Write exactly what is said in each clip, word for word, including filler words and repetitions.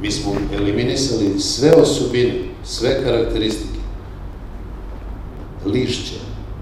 Mi smo eliminisali sve osobine, sve karakteristike, lišće,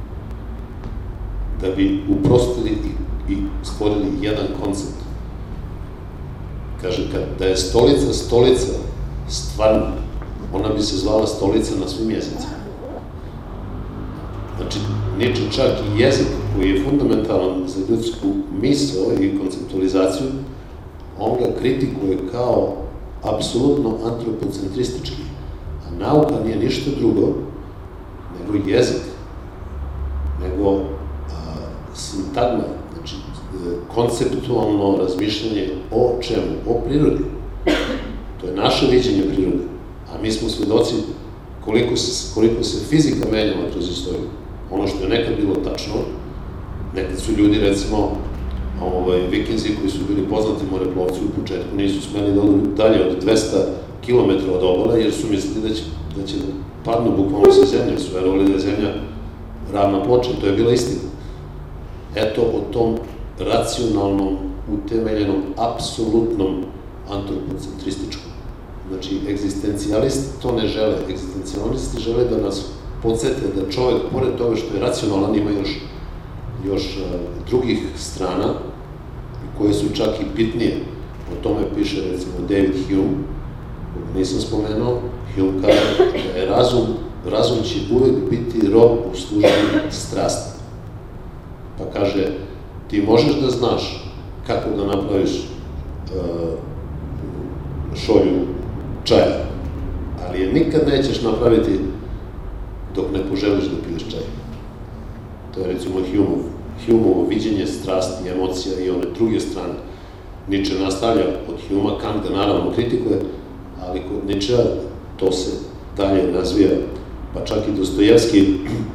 da bi uprostili i stvorili jedan koncept. Kaže, da je stolica stolica stvarno, ona bi se zvala stolica na svim jezicima. Znači, Niče čak i jezik koji je fundamentalan za ljudsku misao i konceptualizaciju, on ga kritikuje kao apsolutno antropocentristički, a nauka nije ništa drugo nego jezik, nego a, sintagma, znači konceptualno razmišljanje o čemu? O prirodi. To je naše viđenje prirode, a mi smo svedoci koliko se, koliko se fizika menjala kroz istoriju. Ono što je nekad bilo tačno, nekad su ljudi, recimo, ovaj, vikinzi koji su bili poznati moreplovci u početku, nisu smeli da odu dalje od dvesta kilometra od obala, jer su mislili da će, da će padnu bukvalno sa zemlje, su verovali da je zemlja ravna ploča, to je bila istina. Eto, o tom racionalnom, utemeljenom, apsolutnom antropocentrističkom. Znači, egzistencijalisti to ne žele. Egzistencijalisti žele da nas podsete da čovek, pored toga što je racionalan, ima još, još uh, drugih strana, koje su čak i bitnije. O tome piše, recimo, David Hume, koga nisam spomenuo. Hume kaže da je razum, razum će uvek biti rob u službi strasti. Pa kaže, ti možeš da znaš kako da napraviš uh, šolju čaja, ali je nikad nećeš napraviti dok ne poželiš da piješ čaj. To je recimo Humeovo, Humeovo viđenje strasti, emocija i one druge strane. Niče nastavlja od Humea, Kant ga naravno kritikuje, ali kod Ničea to se dalje razvija, pa čak i Dostojevski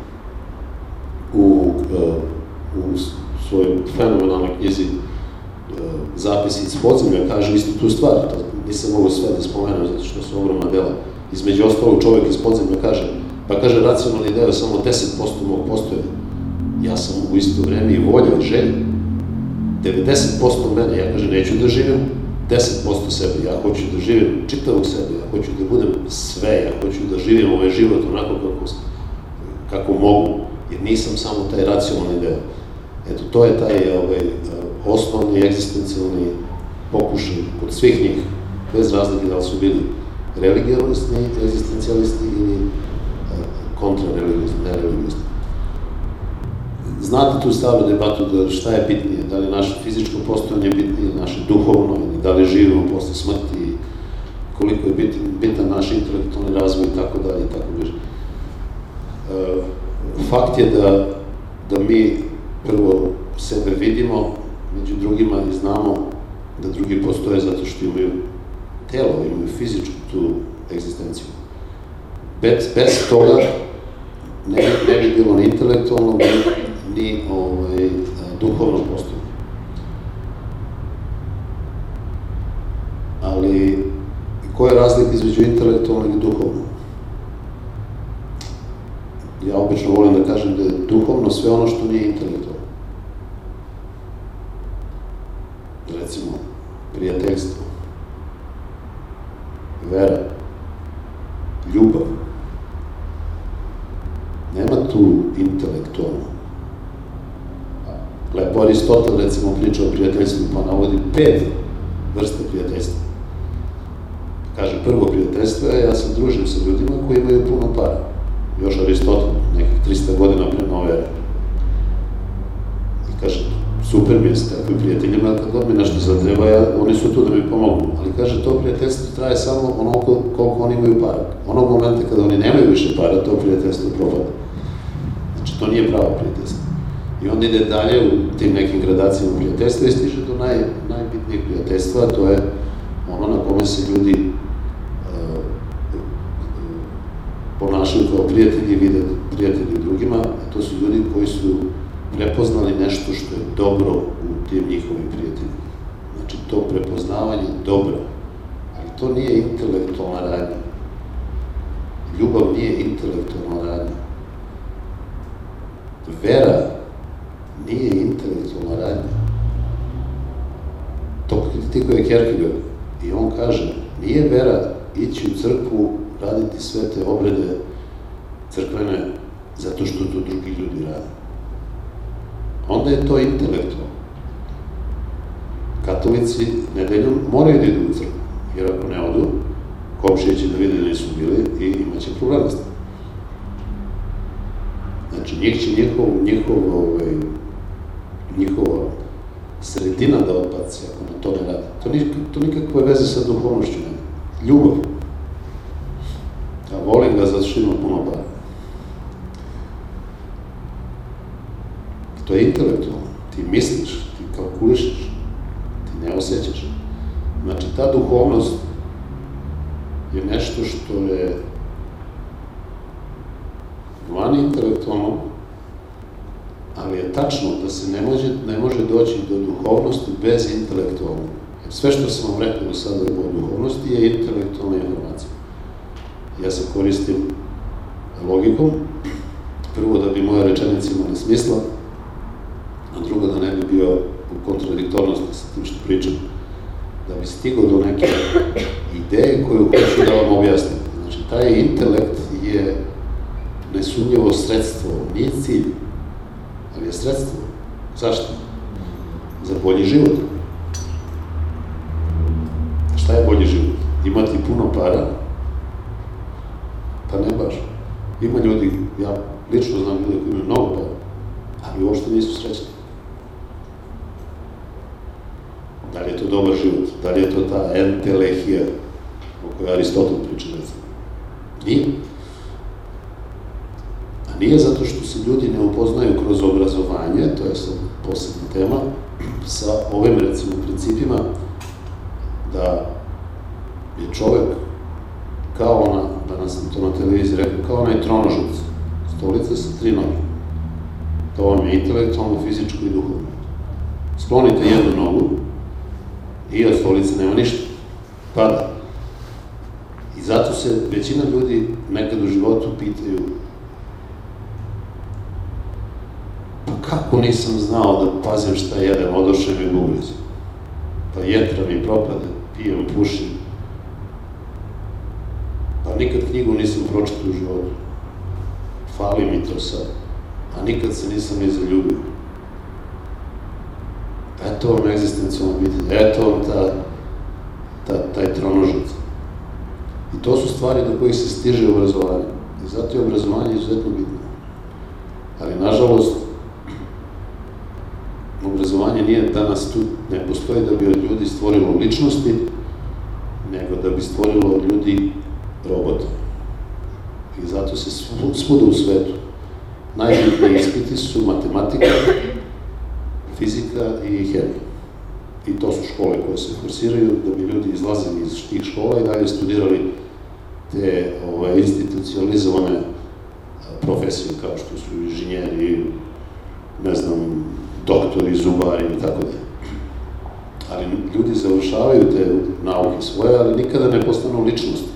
u, u svojoj fenomenalnoj knjizi Zapisi iz podzemlja kaže isto tu stvar, to nisam mogu sve da spomenem zato što su ogromna dela. Između ostalog čovjek iz podzemlja kaže, pa kaže racionalni deo je samo deset posto mog postojanja. Ja sam u isto vreme i volja i želja. devedeset posto mene, ja kaže, neću da živim deset posto sebe, ja hoću da živim čitavog sebe, ja hoću da budem sve, ja hoću da živim ovaj život onako kako, kako mogu, jer nisam samo taj racionalni deo. Eto, to je taj ovaj, osnovni, egzistencijalni pokušaj kod svih njih, bez razlike da li su bili religijalisti, egzistencijalisti ili kontrareligijalisti, nereligijalisti. Znate tu staru debatu da šta je bitnije, da li naše fizičko postojanje bitnije, naše duhovno, ili da li živimo posle smrti, koliko je bitan, bitan naš intelektualni razvoj i tako dalje i tako bliže. Fakt je da, da mi prvo sebe vidimo, među drugima i znamo da drugi postoje zato što imaju telo, imaju fizičku tu egzistenciju. Bez, bez toga ne, ne bi bilo ni intelektualno, ni, ni ovaj, duhovno postojanje. Ali, koja je razlika između intelektualnog i duhovnog? Ja obično volim da kažem da je duhovno sve ono što nije intelektualno. Recimo, prijateljstvo, vera, ljubav. Nema tu intelektualno. Lepo Aristotel, recimo, priča o prijateljstvu, pa navodi pet vrste prijateljstva. Kaže, prvo prijateljstvo je, ja se družim sa ljudima koji imaju puno para. Još Aristotel, nekih trista godina pre nove ere. I kaže, super mi je s takvim prijateljima, kad god mi nešto zatreba, ja, oni su tu da mi pomogu. Ali kaže, to prijateljstvo traje samo onoliko koliko oni imaju para. Onog momenta kada oni nemaju više para, to prijateljstvo propada. Znači, to nije pravo prijateljstvo. I onda ide dalje u tim nekim gradacijama prijateljstva i stiže do naj, najbitnijeg prijateljstva, a to je ono na kome se ljudi uh, ponašaju kao prijatelji, vide prijatelji drugima, a to su ljudi koji su prepoznali nešto što je dobro u tim njihovim prijateljima. Znači, to prepoznavanje dobra, ali to nije intelektualna radnja. Ljubav nije intelektualna radnja. Vera nije intelektualna radnja. To kritikuje Kierkegaard I on kaže, nije vera ići u crkvu, raditi sve te obrede crkvene, zato što to drugi ljudi rade. Onda je to intelektualno. Katolici nedeljom moraju da idu u crkvu, jer ako ne odu, komšije će da vide da nisu bili i imaće problema s tim. Znači, njih će njihov, njihov, ovaj, njihova sredina da odbaci ako na to ne radi. To, nik, to nikakve veze sa duhovnošću nema. Ljubav. Ja volim ga zato što ima puno para. To je intelektualno. Ti misliš, ti kalkulišeš, ti ne osjećaš. Znači, ta duhovnost je nešto što je van intelektualno, ali je tačno da se ne može, ne može doći do duhovnosti bez intelektualno. Jer sve što sam vam rekao do sada o duhovnosti je intelektualna informacija. Ja se koristim logikom, prvo da bi moja rečenica imala smisla, a drugo da ne bi bio u kontradiktornosti sa tim što pričam, da bi stigao do neke ideje koju hoću da vam objasnim. Znači, taj intelekt je nesumnjivo sredstvo, nije cilj, ali je sredstvo. Zašto? Za bolji život. Šta je bolji život? Imati puno para? Pa ne baš. Ima ljudi, ja lično znam ljudi koji imaju mnogo para, ali uopšte nisu srećni. Da li je to dobar život? Da li je to ta entelehija o kojoj Aristotel priča, recimo? Nije. A nije zato što se ljudi ne upoznaju kroz obrazovanje, to je sad posebna tema, sa ovim, recimo, principima, da je čovek kao ona, danas sam to na televiziji rekao, kao onaj tronožac, stolica sa tri noge. To on je intelektualno, fizičko i duhovno. Sklonite jednu nogu i od stolice nema ništa. Pada. I zato se većina ljudi nekad u životu pitaju pa kako nisam znao da pazim šta jedem, odošle mi bubricu. Pa jetra mi propade, pijem, pušim. Pa nikad knjigu nisam pročitao u životu. Fali mi to sad. A nikad se nisam ni zaljubio. Eto vam egzistencijalno pitanje, eto vam ta, ta, taj tronožac. I to su stvari do kojih se stiže obrazovanje. I zato je obrazovanje izuzetno bitno. Ali, nažalost, obrazovanje nije danas tu, ne postoji da bi od ljudi stvorilo ličnosti, nego da bi stvorilo od ljudi robota. I zato se svuda u svetu najbitniji ispiti su matematika, fizika i hemija. I to su škole koje se forsiraju da bi ljudi izlazili iz tih škola i dalje studirali te ove, institucionalizovane profesije kao što su inženjeri, ne znam, doktori, zubari i tako dalje. Ali ljudi završavaju te nauke svoje, ali nikada ne postanu ličnosti.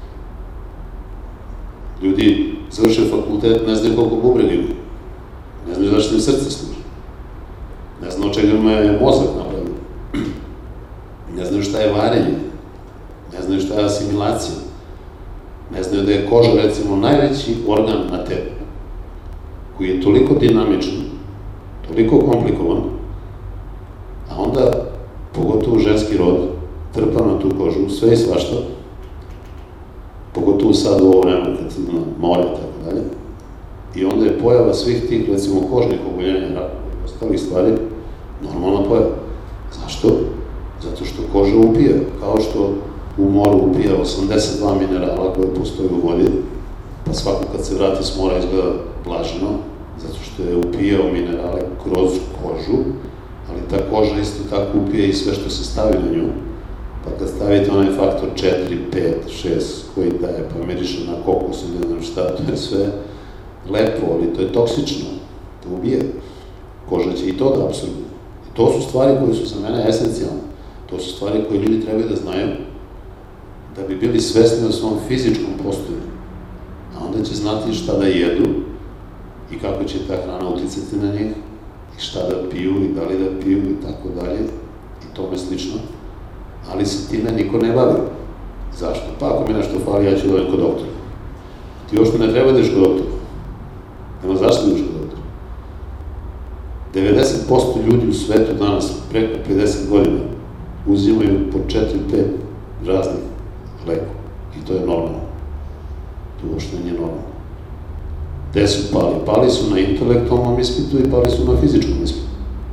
Ljudi završe fakultet, ne znaju koliko bubrega ima. Ne znaju zašto im srce služi. Ne znaju čega me mozak napravio. Ne znaju šta je varenje. Ne znaju šta je asimilacija. Ne znaju da je koža, recimo, najveći organ na tebi, koji je toliko dinamičan, toliko komplikovan, a onda, pogotovo ženski rod, trpa na tu kožu, sve i svašta, pogotovo sad u ovo vreme, kad se na more i tako dalje, i onda je pojava svih tih, recimo, kožnih oboljenja, i ostalih stvari, normalna pojava. Zašto? Zato što koža upija, kao što u moru upija osamdeset dva minerala koje postoje u vodi, pa svako kad se vrati s mora izgleda blaženo, zato što je upijao minerale kroz kožu, ali ta koža isto tako upije i sve što se stavi na nju, pa kad stavite onaj faktor četiri, pet, šest koji daje, pa miriše na kokos i ne znam šta, to je sve lepo, ali to je toksično, to ubije. Koža će i to da apsorbuje. I to su stvari koje su za mene esencijalne. To su stvari koje ljudi trebaju da znaju da bi bili svesni o svom fizičkom postojanju. A onda će znati šta da jedu i kako će ta hrana uticati na njih i šta da piju i da li da piju i tako dalje i tome slično. ali se time niko ne bavi. Zašto? Pa ako mi nešto fali, ja ću doći kod doktora. Ti uopšte ne treba da ideš kod doktora. Nema zašto da ideš kod doktora. devedeset posto ljudi u svetu danas, preko pedeset godina, uzimaju po četiri pet raznih lekova. I to je normalno. To uopšte nije normalno. Gde su pali? Pali su na intelektualnom ispitu i pali su na fizičkom ispitu.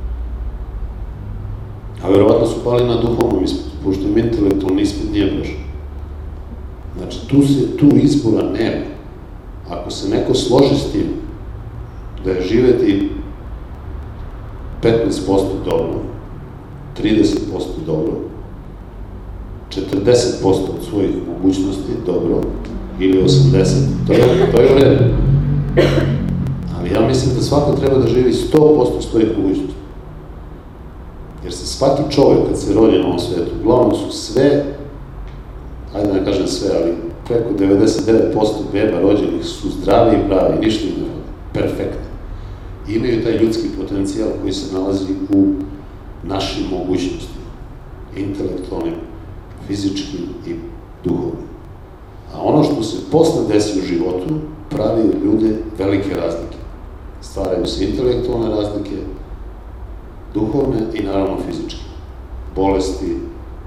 A verovatno su pali na duhovnom ispitu, pošto im intelektualni ispit nije prošao. Znači, tu, se, tu izbora nema. Ako se neko složi s tim da je živeti petnaest posto dobro, trideset posto dobro, četrdeset posto od svojih mogućnosti dobro, ili osamdeset posto, to je, to je u redu. Ali ja mislim da svako treba da živi sto posto svojih mogućnosti. Jer se svaki čovjek, kad se rodi na ovom svetu, uglavnom su sve, ajde da ne kažem sve, ali preko devedeset devet posto beba rođenih su zdravi i pravi, ništa im ne rodi, perfektni. Imaju taj ljudski potencijal koji se nalazi u našim mogućnostima, intelektualnim, fizičkim i duhovnim. A ono što se posle desi u životu, pravi ljude velike razlike. Stvaraju se intelektualne razlike, duhovne i naravno fizičke. Bolesti,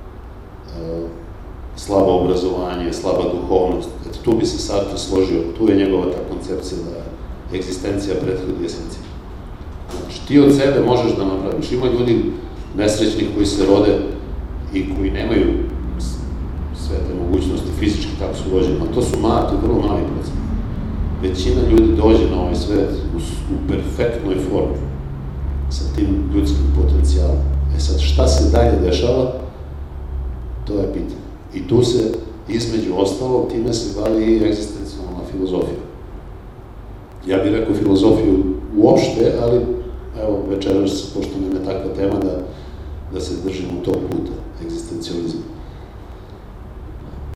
slabo obrazovanje, slaba duhovnost. Eto, tu bi se Sartre složio, tu je njegova ta koncepcija da egzistencija prethodi esenciji. Znači, ti od sebe možeš da napraviš. Ima ljudi nesrećnih koji se rode i koji nemaju sve te mogućnosti fizički kako su rođeni, ali to su mali, to je vrlo mali procent. Većina ljudi dođe na ovaj svet u, u perfektnoj formi, sa tim ljudskim potencijalom. E sad, šta se dalje dešava, to je pitanje. I tu se, između ostalog, time se bavi i egzistencijalna filozofija. Ja bih rekao filozofiju uopšte, ali evo, večeras, pošto nam je takva tema, da, da se držimo tog puta, egzistencijalizma.